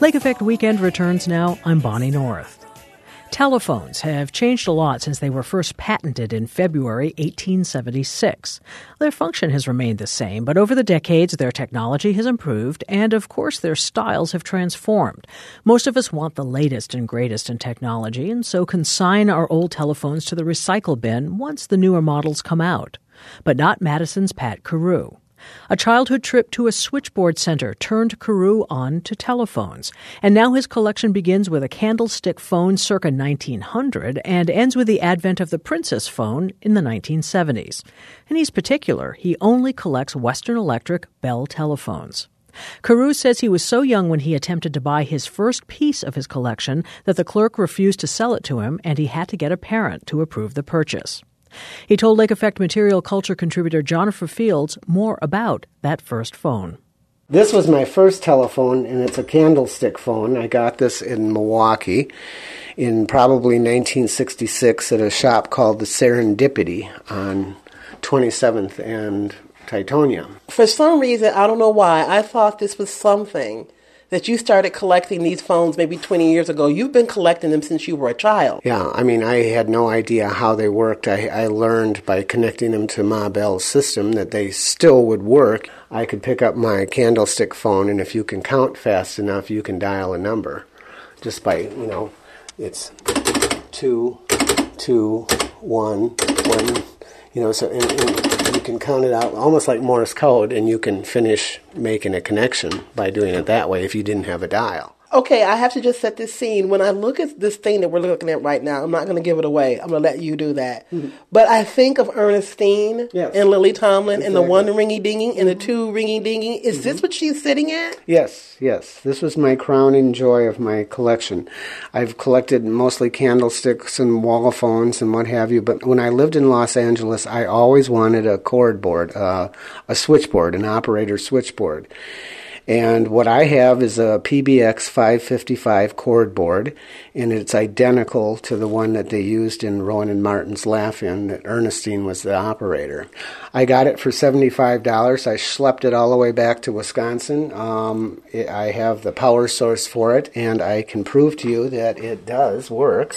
Lake Effect Weekend returns now. I'm Bonnie North. Telephones have changed a lot since they were first patented in February 1876. Their function has remained the same, but over the decades their technology has improved and, of course, their styles have transformed. Most of us want the latest and greatest in technology and so consign our old telephones to the recycle bin once the newer models come out. But not Madison's Pat Carew. A childhood trip to a switchboard center turned Carew on to telephones, and now his collection begins with a candlestick phone circa 1900 and ends with the advent of the Princess phone in the 1970s. And he's particular. He only collects Western Electric Bell telephones. Carew says he was so young when he attempted to buy his first piece of his collection that the clerk refused to sell it to him, and he had to get a parent to approve the purchase. He told Lake Effect Material Culture contributor Jonathan Fields more about that first phone. This was my first telephone, and it's a candlestick phone. I got this in Milwaukee in probably 1966 at a shop called the Serendipity on 27th and Titonia. For some reason, I don't know why, I thought this was something that you started collecting these phones maybe 20 years ago. You've been collecting them since you were a child. Yeah, I mean, I had no idea how they worked. I learned by connecting them to Ma Bell's system that they still would work. I could pick up my candlestick phone, and if you can count fast enough, you can dial a number. Just by, it's 2, 2, 1, 1. So and you can count it out almost like Morse code, and you can finish making a connection by doing it that way if you didn't have a dial. Okay, I have to just set this scene. When I look at this thing that we're looking at right now, I'm not going to give it away. I'm going to let you do that. Mm-hmm. But I think of Ernestine and Lily Tomlin and the one ringy-dingy and the two ringy-dingy. Is this what she's sitting at? Yes. This was my crowning joy of my collection. I've collected mostly candlesticks and wall phones and what have you, but when I lived in Los Angeles, I always wanted a cord board, a switchboard, an operator switchboard. And what I have is a PBX 555 cord board, and it's identical to the one that they used in Rowan and Martin's Laugh-In, that Ernestine was the operator. I got it for $75. I schlepped it all the way back to Wisconsin. I have the power source for it, and I can prove to you that it does work.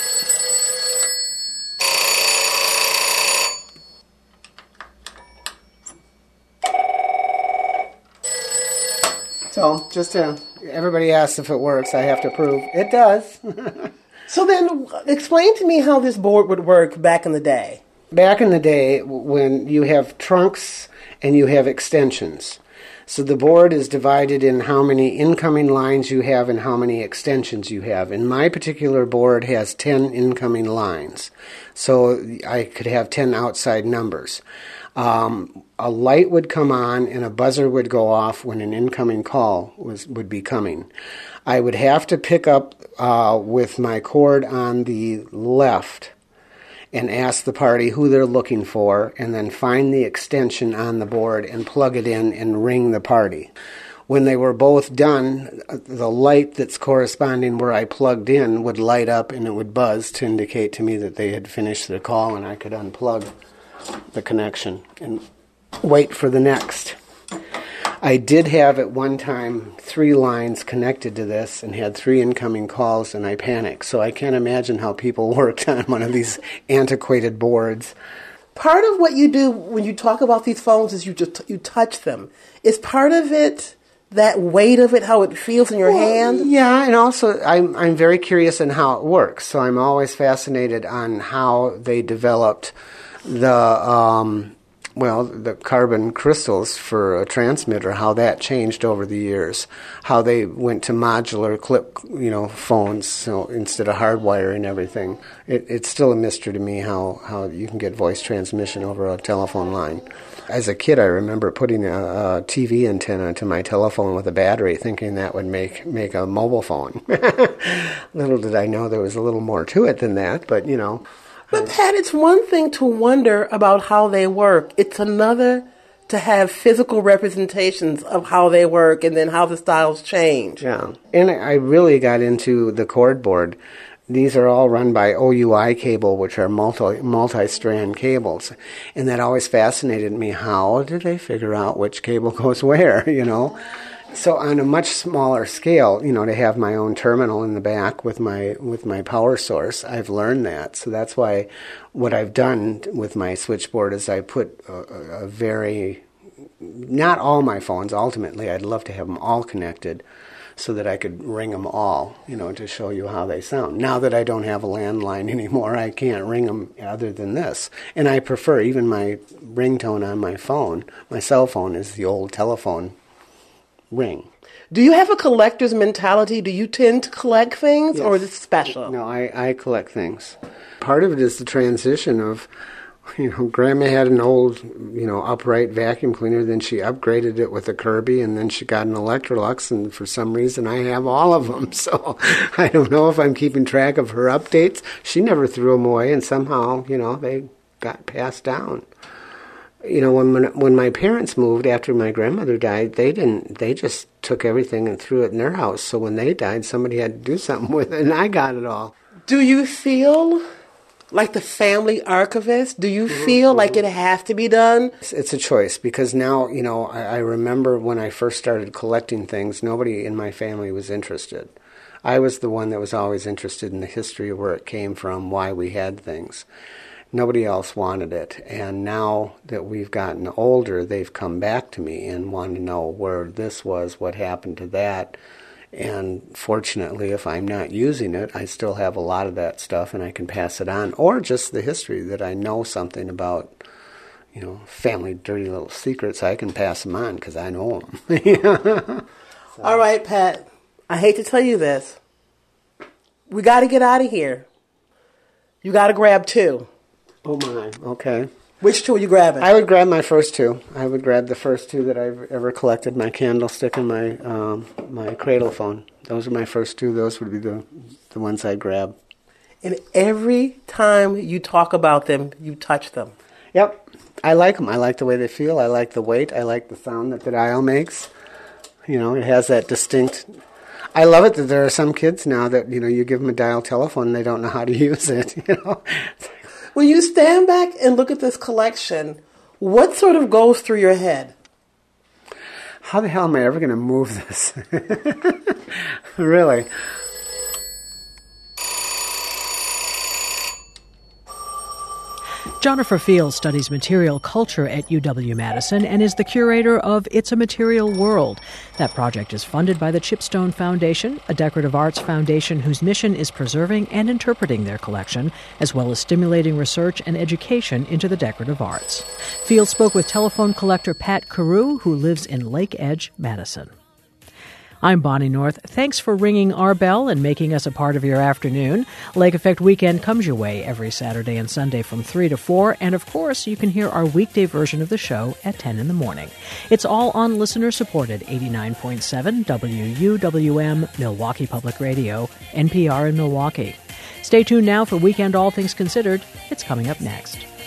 So, everybody asks if it works, I have to prove it does. So then, explain to me how this board would work back in the day. Back in the day, when you have trunks and you have extensions. So the board is divided in how many incoming lines you have and how many extensions you have. And my particular board has 10 incoming lines. So I could have 10 outside numbers. A light would come on and a buzzer would go off when an incoming call would be coming. I would have to pick up with my cord on the left and ask the party who they're looking for, and then find the extension on the board and plug it in and ring the party. When they were both done, the light that's corresponding where I plugged in would light up and it would buzz to indicate to me that they had finished the call, and I could unplug the connection and wait for the next. I did have at one time 3 lines connected to this and had 3 incoming calls, and I panicked. So I can't imagine how people worked on one of these antiquated boards. Part of what you do when you talk about these phones is you touch them. Is part of it that weight of it, how it feels in your hand? Yeah, and also I'm very curious in how it works. So I'm always fascinated on how they developed the carbon crystals for a transmitter, how that changed over the years, how they went to modular clip, phones, so instead of hardwiring everything. It's still a mystery to me how you can get voice transmission over a telephone line. As a kid, I remember putting a TV antenna to my telephone with a battery, thinking that would make a mobile phone. Little did I know there was a little more to it than that, but But Pat, it's one thing to wonder about how they work. It's another to have physical representations of how they work and then how the styles change. Yeah, and I really got into the cord board. These are all run by OUI cable, which are multi-strand cables. And that always fascinated me. How did they figure out which cable goes where, So on a much smaller scale, to have my own terminal in the back with my power source, I've learned that. So that's why what I've done with my switchboard is I put a very, not all my phones, ultimately I'd love to have them all connected so that I could ring them all, to show you how they sound. Now that I don't have a landline anymore, I can't ring them other than this. And I prefer, even my ringtone on my phone, my cell phone is the old telephone ring. Do you have a collector's mentality? Do you tend to collect things, yes, or is it special? No, I collect things. Part of it is the transition of, Grandma had an old, upright vacuum cleaner, then she upgraded it with a Kirby, and then she got an Electrolux, and for some reason I have all of them. So I don't know if I'm keeping track of her updates. She never threw them away, and somehow, they got passed down. When my parents moved after my grandmother died, they just took everything and threw it in their house. So when they died, somebody had to do something with it, and I got it all. Do you feel like the family archivist? Do you feel like it has to be done? It's a choice, because now, I remember when I first started collecting things, nobody in my family was interested. I was the one that was always interested in the history of where it came from, why we had things. Nobody else wanted it. And now that we've gotten older, they've come back to me and want to know where this was, what happened to that. And fortunately, if I'm not using it, I still have a lot of that stuff and I can pass it on. Or just the history that I know something about, family dirty little secrets, I can pass them on because I know them. So. All right, Pat, I hate to tell you this. We got to get out of here. You got to grab 2. Oh, my. Okay. Which 2 are you grabbing? I would grab my first 2. I would grab the first 2 that I've ever collected, my candlestick and my cradle phone. Those are my first 2. Those would be the ones I'd grab. And every time you talk about them, you touch them. Yep. I like them. I like the way they feel. I like the weight. I like the sound that the dial makes. It has that distinct... I love it that there are some kids now that, you give them a dial telephone and they don't know how to use it, When you stand back and look at this collection, what sort of goes through your head? How the hell am I ever going to move this? Really. Jennifer Fields studies material culture at UW-Madison and is the curator of It's a Material World. That project is funded by the Chipstone Foundation, a decorative arts foundation whose mission is preserving and interpreting their collection, as well as stimulating research and education into the decorative arts. Fields spoke with telephone collector Pat Carew, who lives in Lake Edge, Madison. I'm Bonnie North. Thanks for ringing our bell and making us a part of your afternoon. Lake Effect Weekend comes your way every Saturday and Sunday from 3 to 4, and of course, you can hear our weekday version of the show at 10 in the morning. It's all on listener-supported 89.7 WUWM, Milwaukee Public Radio, NPR in Milwaukee. Stay tuned now for Weekend All Things Considered. It's coming up next.